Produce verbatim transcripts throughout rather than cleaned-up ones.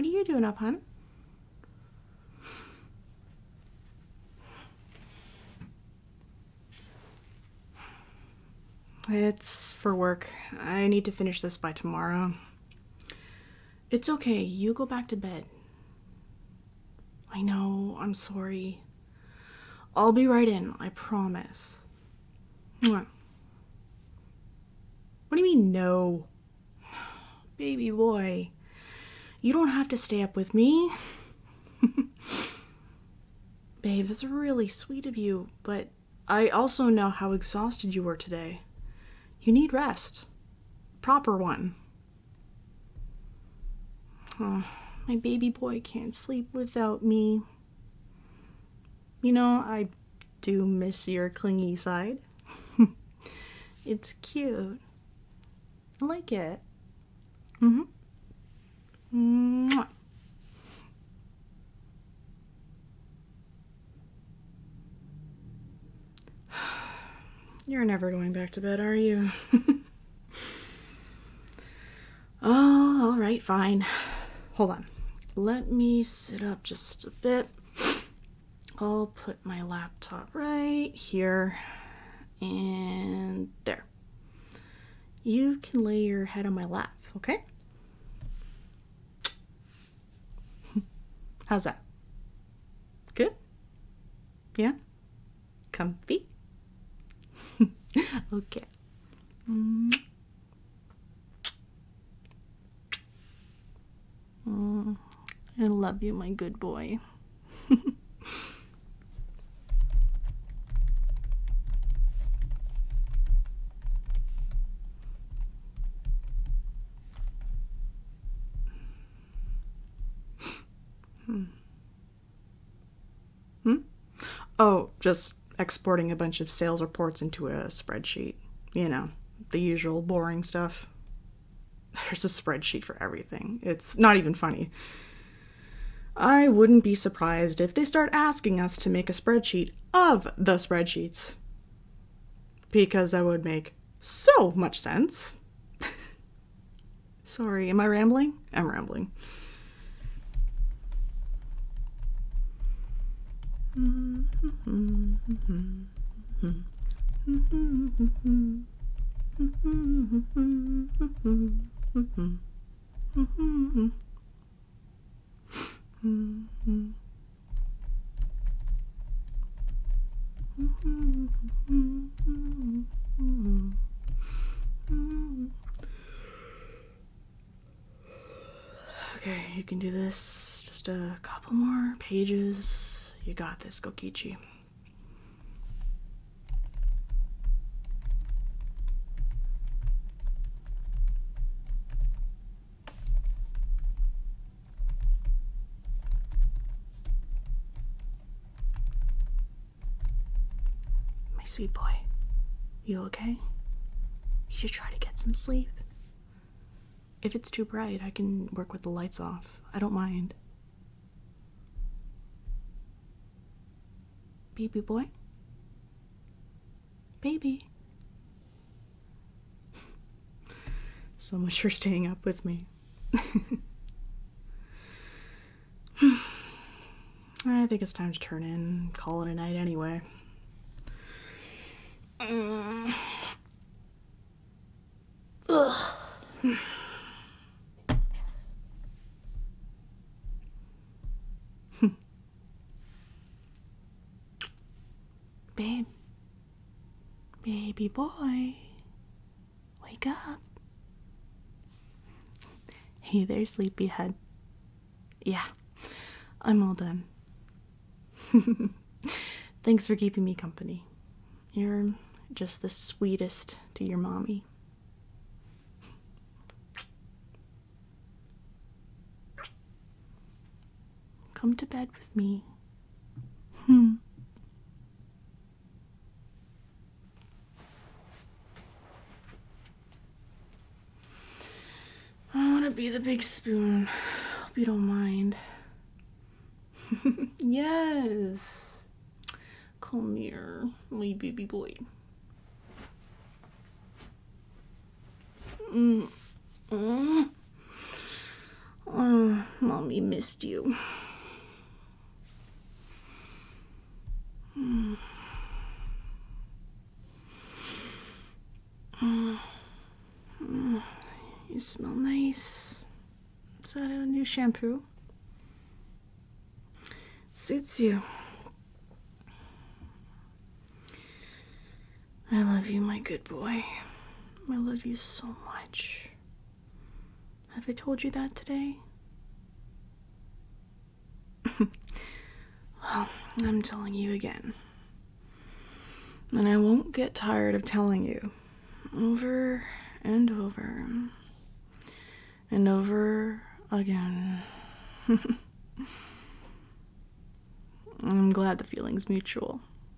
What are you doing up, hon? It's for work. I need to finish this by tomorrow. It's okay. You go back to bed. I know. I'm sorry. I'll be right in. I promise. Mwah. What do you mean, no? Baby boy. You don't have to stay up with me. Babe, that's really sweet of you, but I also know how exhausted you were today. You need rest. Proper one. Oh, my baby boy can't sleep without me. You know, I do miss your clingy side. It's cute. I like it. Mm-hmm. Mwah. You're never going back to bed, are you? Oh, all right, fine. Hold on. Let me sit up just a bit. I'll put my laptop right here. And there. You can lay your head on my lap, okay? How's that? Good? Yeah? Comfy? Okay. Mm. Mm. I love you, my good boy. Hmm. Hmm? Oh, just exporting a bunch of sales reports into a spreadsheet. You know, the usual boring stuff. There's a spreadsheet for everything. It's not even funny. I wouldn't be surprised if they start asking us to make a spreadsheet of the spreadsheets. Because that would make so much sense. Sorry, am I rambling? I'm rambling. Okay, you can do this. Just a couple more pages. You got this, Kokichi. My sweet boy, you okay? You should try to get some sleep. If it's too bright, I can work with the lights off. I don't mind. Baby boy? Baby? So much for staying up with me. I think it's time to turn in, call it a night anyway. Mm. Ugh. Babe. Baby boy. Wake up. Hey there, sleepyhead. Yeah, I'm all done. Thanks for keeping me company. You're just the sweetest to your mommy. Come to bed with me. Hmm. I want to be the big spoon. Hope you don't mind. Yes. Come here, my baby boy. Mm. Mm. Oh, mommy really missed you. Mm. Mm. Mm. You smell nice. Is that a new shampoo? Suits you. I love you, my good boy. I love you so much. Have I told you that today? Well, I'm telling you again. And I won't get tired of telling you. Over and over. And over again. I'm glad the feeling's mutual.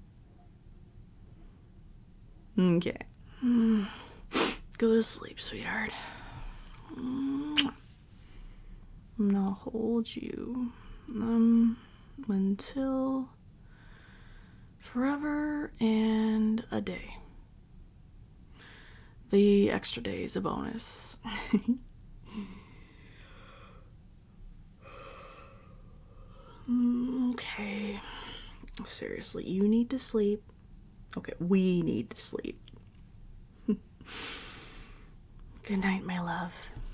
Okay. Mm. Go to sleep, sweetheart. Mm. And I'll hold you. Um, until forever and a day. The extra day is a bonus. Okay. Seriously, you need to sleep. Okay, we need to sleep. Good night, my love.